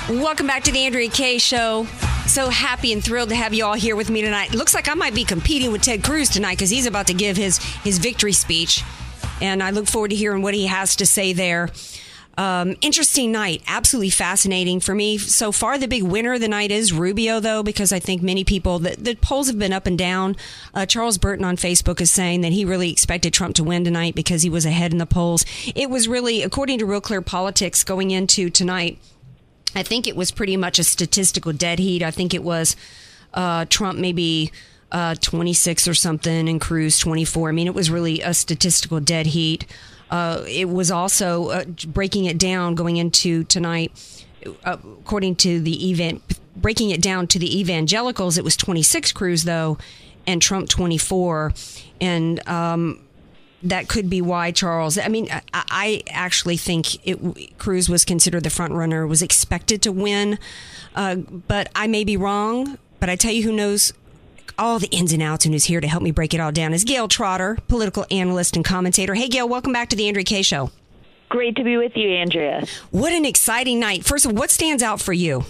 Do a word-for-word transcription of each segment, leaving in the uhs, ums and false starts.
Welcome back to the Andrea Kaye Show. So happy and thrilled to have you all here with me tonight. Looks like I might be competing with Ted Cruz tonight because he's about to give his, his victory speech. And I look forward to hearing what he has to say there. Um, interesting night. Absolutely fascinating for me. So far, the big winner of the night is Rubio, though, because I think many people, the, the polls have been up and down. Uh, Charles Burton on Facebook is saying that he really expected Trump to win tonight because he was ahead in the polls. It was really, according to Real Clear Politics, going into tonight, I think it was pretty much a statistical dead heat. I think it was uh, Trump maybe uh, twenty-six or something and Cruz twenty-four. I mean, it was really a statistical dead heat. Uh, it was also uh, breaking it down going into tonight, uh, according to the event, breaking it down to the evangelicals, it was twenty-six Cruz, though, and Trump twenty-four. And um that could be why Charles, I mean, I, I actually think it, Cruz was considered the front runner, was expected to win. Uh, but I may be wrong. But I tell you who knows all the ins and outs and who's here to help me break it all down is Gayle Trotter, political analyst and commentator. Hey, Gayle, welcome back to the Andrea Kaye Show. Great to be with you, Andrea. What an exciting night. First of all, what stands out for you?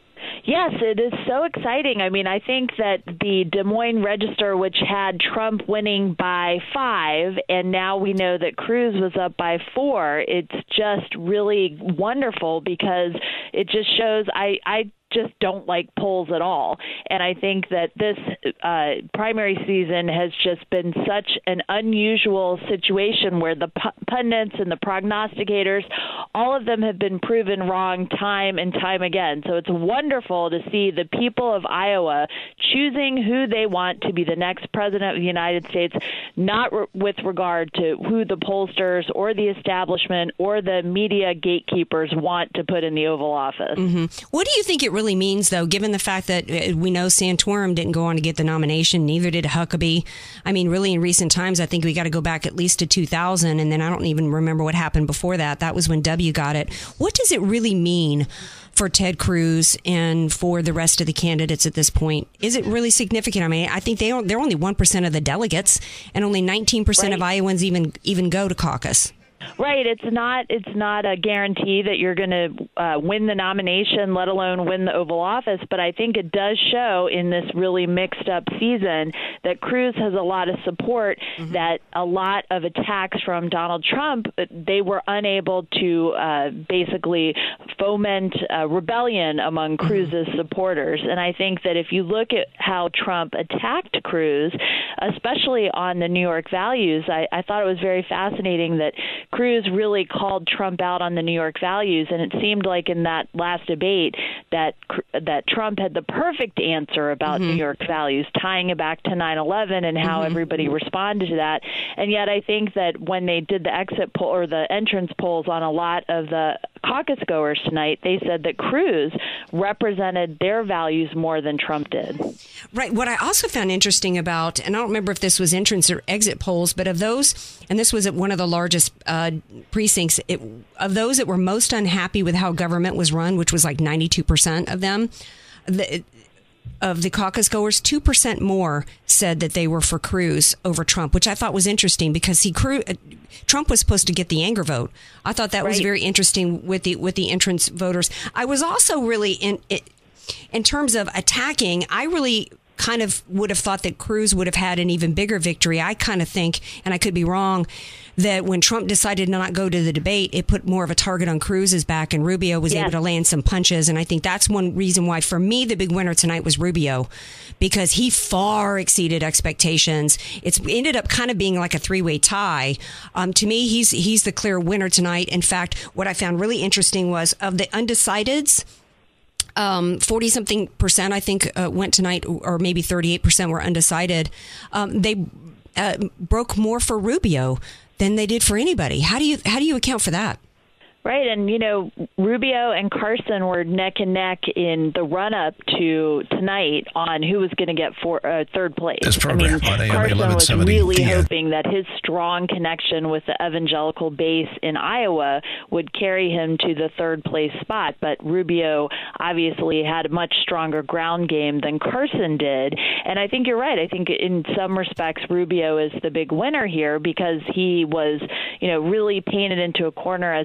Yes, it is so exciting. I mean, I think that the Des Moines Register, which had Trump winning by five, and now we know that Cruz was up by four, it's just really wonderful because it just shows I, I just don't like polls at all. And I think that this uh, primary season has just been such an unusual situation where the pundits and the prognosticators, all of them have been proven wrong time and time again. So it's wonderful to see the people of Iowa choosing who they want to be the next president of the United States, not re- with regard to who the pollsters or the establishment or the media gatekeepers want to put in the Oval Office. Mm-hmm. What do you think it really means, though, given the fact that we know Santorum didn't go on to get the nomination, neither did Huckabee? I mean, really, in recent times, I think we got to go back at least to two thousand, and then I don't even remember what happened before that. That was when W got it. What does it really mean for Ted Cruz and for the rest of the candidates at this point? Is it really significant? I mean, I think they are, they're only one percent of the delegates, and only nineteen percent right. of Iowans even even go to caucus. Right. It's not it's not a guarantee that you're going to uh, win the nomination, let alone win the Oval Office. But I think it does show in this really mixed up season that Cruz has a lot of support, mm-hmm. that a lot of attacks from Donald Trump, they were unable to uh, basically foment uh, rebellion among Cruz's mm-hmm. supporters. And I think that if you look at how Trump attacked Cruz, especially on the New York values, I, I thought it was very fascinating that Cruz really called Trump out on the New York values, and it seemed like in that last debate that that Trump had the perfect answer about mm-hmm. New York values, tying it back to nine eleven and how mm-hmm. everybody responded to that. And yet I think that when they did the exit poll or the entrance polls on a lot of the caucus goers tonight, they said that Cruz represented their values more than Trump did. Right. What I also found interesting about, and I don't remember if this was entrance or exit polls, but of those, and this was at one of the largest uh, precincts, it, of those that were most unhappy with how government was run, which was like ninety-two percent of them, the, of the caucus goers, two percent more said that they were for Cruz over Trump, which I thought was interesting because he Cruz, Trump was supposed to get the anger vote. I thought that right. was very interesting with the with the entrance voters. I was also really in in terms of attacking, I really kind of would have thought that Cruz would have had an even bigger victory. I kind of think, and I could be wrong, that when Trump decided to not go to the debate, it put more of a target on Cruz's back, and Rubio was yes. able to land some punches. And I think that's one reason why, for me, the big winner tonight was Rubio, because he far exceeded expectations. It's ended up kind of being like a three-way tie. Um, to me, he's he's the clear winner tonight. In fact, what I found really interesting was of the undecideds, Um, forty-something percent, I think, uh, went tonight, or maybe thirty-eight percent were undecided. Um, they uh, broke more for Rubio than they did for anybody. How do you how do you account for that? Right. And, you know, Rubio and Carson were neck and neck in the run up to tonight on who was going to get for, uh, third place. This program I mean, on Carson was really hoping that his strong connection with the evangelical base in Iowa would carry him to the third place spot. But Rubio obviously had a much stronger ground game than Carson did. And I think you're right. I think in some respects, Rubio is the big winner here because he was, you know, really painted into a corner as the established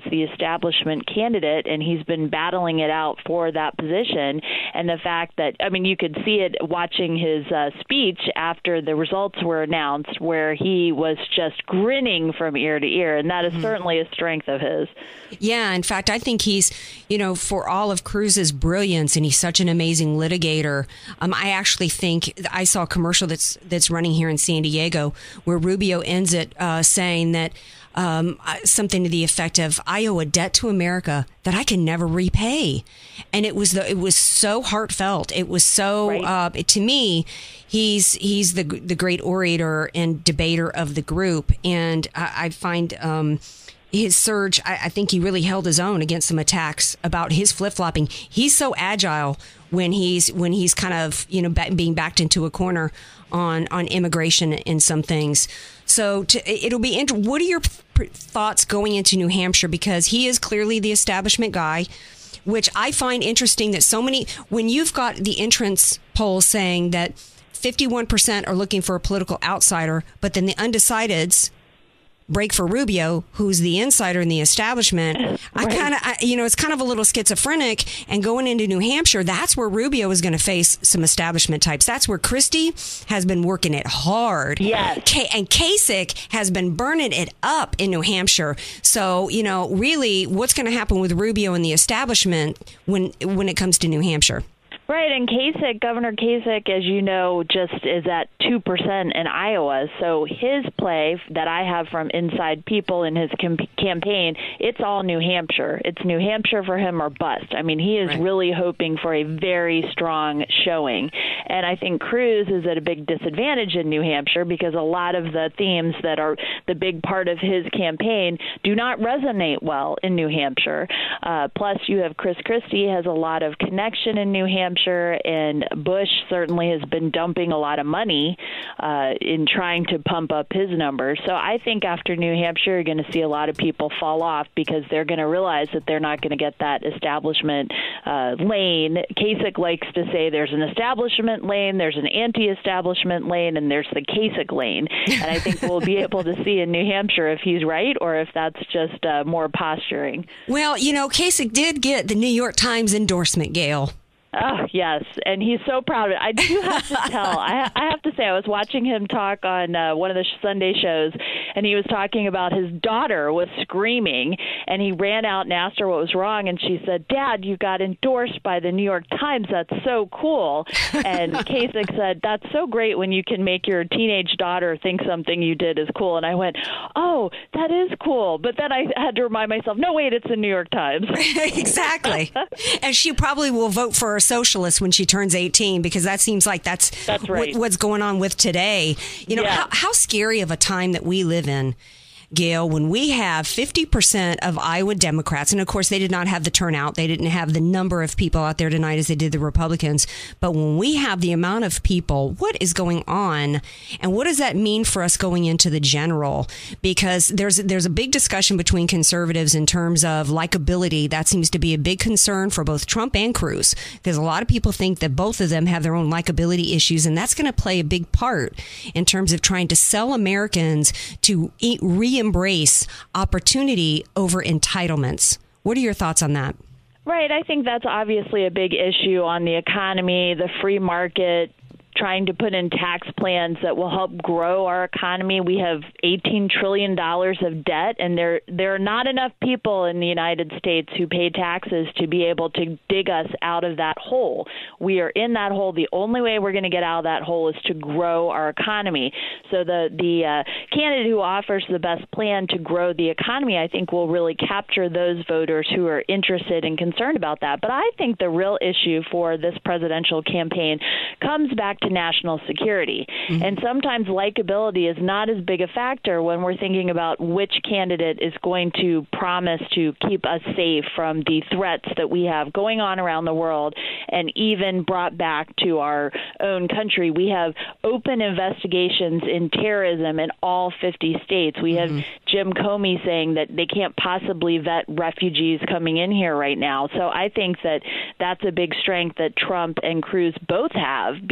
establishment candidate, and he's been battling it out for that position. And the fact that, I mean, you could see it watching his uh, speech after the results were announced, where he was just grinning from ear to ear, and that is mm-hmm. certainly a strength of his. Yeah, in fact, I think he's, you know, for all of Cruz's brilliance, and he's such an amazing litigator, um, I actually think, I saw a commercial that's that's running here in San Diego where Rubio ends it uh, saying that um, something to the effect of, I owe a debt to America that I can never repay. And it was the, it was so heartfelt. It was so, right. uh, it, to me, he's he's the the great orator and debater of the group. And I, I find... Um, his surge, I, I think he really held his own against some attacks about his flip-flopping. He's so agile when he's when he's kind of, you know, being backed into a corner on, on immigration and some things. So to, it'll be interesting. What are your thoughts going into New Hampshire? Because he is clearly the establishment guy, which I find interesting that so many, when you've got the entrance polls saying that fifty-one percent are looking for a political outsider, but then the undecideds break for Rubio, who's the insider in the establishment. Right. I kind of, you know, it's kind of a little schizophrenic. And going into New Hampshire, that's where Rubio is going to face some establishment types. That's where Christie has been working it hard. Yes. K- and Kasich has been burning it up in New Hampshire. So, you know, really, what's going to happen with Rubio and the establishment when when it comes to New Hampshire? Right, and Kasich, Governor Kasich, as you know, just is at two percent in Iowa. So his play that I have from inside people in his com- campaign, it's all New Hampshire. It's New Hampshire for him or bust. I mean, he is right. really hoping for a very strong showing. And I think Cruz is at a big disadvantage in New Hampshire because a lot of the themes that are the big part of his campaign do not resonate well in New Hampshire. Uh, plus, you have Chris Christie has a lot of connection in New Hampshire. And Bush certainly has been dumping a lot of money uh, in trying to pump up his numbers. So I think after New Hampshire, you're going to see a lot of people fall off because they're going to realize that they're not going to get that establishment uh, lane. Kasich likes to say there's an establishment lane, there's an anti-establishment lane, and there's the Kasich lane. And I think we'll be able to see in New Hampshire if he's right or if that's just uh, more posturing. Well, you know, Kasich did get the New York Times endorsement, Gail. Oh, yes, and he's so proud of it. I do have to tell, I, I have to say, I was watching him talk on uh, one of the Sunday shows, and he was talking about his daughter was screaming, and he ran out and asked her what was wrong, and she said, Dad, you got endorsed by the New York Times. That's so cool. And Kasich said, that's so great when you can make your teenage daughter think something you did is cool. And I went, oh, that is cool. But then I had to remind myself, no, wait, it's the New York Times. Exactly. And she probably will vote for a socialist when she turns eighteen, because that seems like that's, that's right. what, what's going on with today. You know, yeah. how, how scary of a time that we live in, Gail, when we have fifty percent of Iowa Democrats, and of course they did not have the turnout, they didn't have the number of people out there tonight as they did the Republicans, but when we have the amount of people, what is going on, and what does that mean for us going into the general? Because there's there's a big discussion between conservatives in terms of likability. That seems to be a big concern for both Trump and Cruz, because a lot of people think that both of them have their own likability issues, and that's going to play a big part in terms of trying to sell Americans to re embrace opportunity over entitlements. What are your thoughts on that? Right. I think that's obviously a big issue on the economy, the free market, trying to put in tax plans that will help grow our economy. We have eighteen trillion dollars of debt, and there there are not enough people in the United States who pay taxes to be able to dig us out of that hole. We are in that hole. The only way we're going to get out of that hole is to grow our economy. So the, the uh, candidate who offers the best plan to grow the economy, I think, will really capture those voters who are interested and concerned about that. But I think the real issue for this presidential campaign comes back to national security. Mm-hmm. And sometimes likability is not as big a factor when we're thinking about which candidate is going to promise to keep us safe from the threats that we have going on around the world and even brought back to our own country. We have open investigations in terrorism in all fifty states. We have mm-hmm. Jim Comey saying that they can't possibly vet refugees coming in here right now. So I think that that's a big strength that Trump and Cruz both have, because mm-hmm. they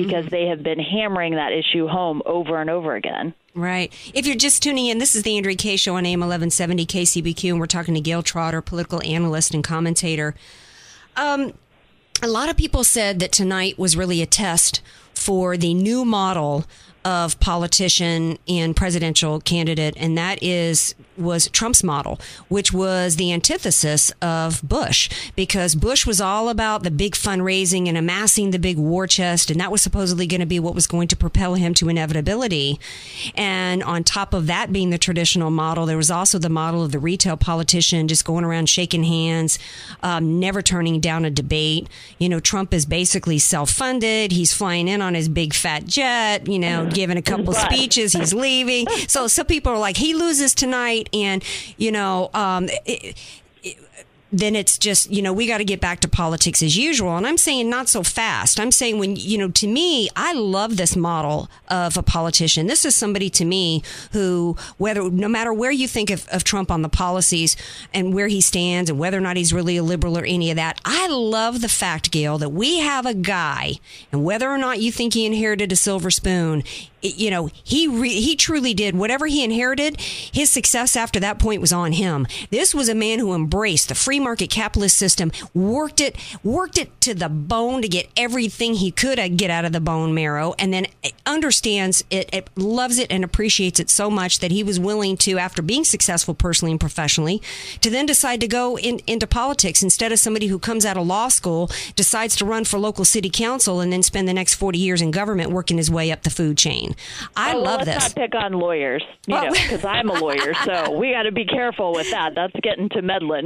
they have been hammering that issue home over and over again. Right. If you're just tuning in, this is the Andrea Kaye Show on A M eleven seventy K C B Q, and we're talking to Gayle Trotter, political analyst and commentator. Um, a lot of people said that tonight was really a test for the new model of politician and presidential candidate, and that is was Trump's model, which was the antithesis of Bush, because Bush was all about the big fundraising and amassing the big war chest, and that was supposedly going to be what was going to propel him to inevitability. And on top of that being the traditional model, there was also the model of the retail politician just going around shaking hands, um, never turning down a debate. You know, Trump is basically self-funded. He's flying in on his big fat jet, you know, giving a couple speeches, he's leaving. So some people are like, he loses tonight, and, you know, um, it, it, then it's just, you know, we got to get back to politics as usual. And I'm saying not so fast. I'm saying when, you know, to me, I love this model of a politician. This is somebody to me who, whether, no matter where you think of, of Trump on the policies and where he stands and whether or not he's really a liberal or any of that, I love the fact, Gayle, that we have a guy, and whether or not you think he inherited a silver spoon, you know, he re- he truly did. Whatever he inherited, his success after that point was on him. This was a man who embraced the free market capitalist system, worked it, worked it to the bone to get everything he could get out of the bone marrow, and then understands it, it, loves it, and appreciates it so much that he was willing to, after being successful personally and professionally, to then decide to go in, into politics instead of somebody who comes out of law school, decides to run for local city council, and then spend the next forty years in government working his way up the food chain. I oh, love let's this. Let's not pick on lawyers, you well, know, because I'm a lawyer, so we got to be careful with that. That's getting to meddling.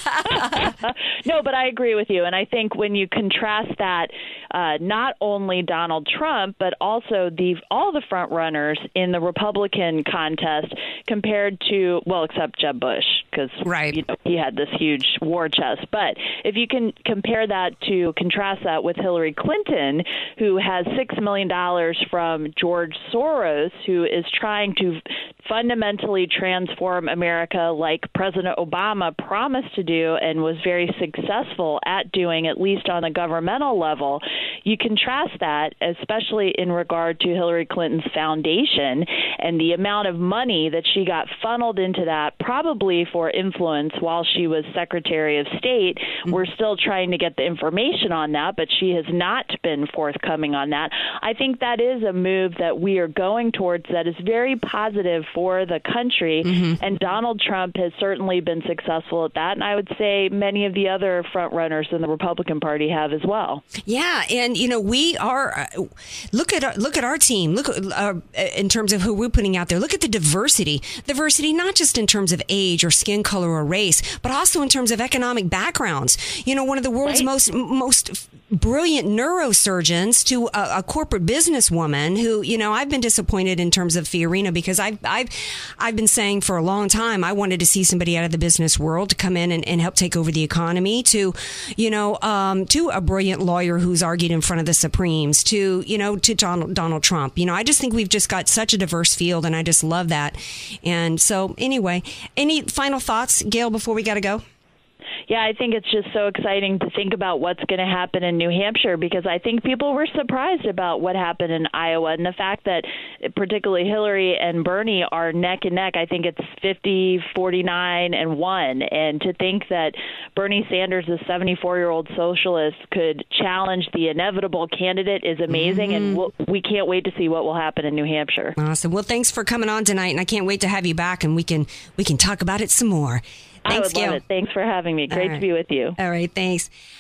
No, but I agree with you, and I think when you contrast that, uh, not only Donald Trump, but also the all the front runners in the Republican contest compared to, well, except Jeb Bush, because right. you know, he had this huge war chest. But if you can compare that to contrast that with Hillary Clinton, who has six million dollars from George Soros, who is trying to fundamentally transform America like President Obama promised to do and was very successful at doing, at least on a governmental level. You contrast that, especially in regard to Hillary Clinton's foundation and the amount of money that she got funneled into that, probably for influence while she was Secretary of State. Mm-hmm. We're still trying to get the information on that, but she has not been forthcoming on that. I think that is a move that we are going towards that is very positive for the country, mm-hmm. and Donald Trump has certainly been successful at that, and I would say many of the other front runners in the Republican Party have as well. Yeah, and you know, we are uh, look at our, look at our team. Look uh, in terms of who we're putting out there. Look at the diversity, diversity not just in terms of age or skin color or race, but also in terms of economic backgrounds. You know, one of the world's right. most most brilliant neurosurgeons to a, a corporate businesswoman who, you know, I've been disappointed in terms of Fiorina, because I've I've I've been saying for a long time I wanted to see somebody out of the business world to come in and, and help take over the economy, to, you know, um, to a brilliant lawyer who's argued in front of the Supremes, to, you know, to Donald, Donald Trump. You know, I just think we've just got such a diverse field, and I just love that. And so anyway, any final thoughts, Gayle, before we got to go? Yeah, I think it's just so exciting to think about what's going to happen in New Hampshire, because I think people were surprised about what happened in Iowa, and the fact that particularly Hillary and Bernie are neck and neck. I think it's fifty, forty-nine, and one. And to think that Bernie Sanders, a seventy-four-year-old socialist, could challenge the inevitable candidate is amazing, mm-hmm. and we'll, we can't wait to see what will happen in New Hampshire. Awesome. Well, thanks for coming on tonight, and I can't wait to have you back, and we can we can talk about it some more. Thanks, I would love Gayle. it. Thanks for having me. Great right. to be with you. All right. Thanks.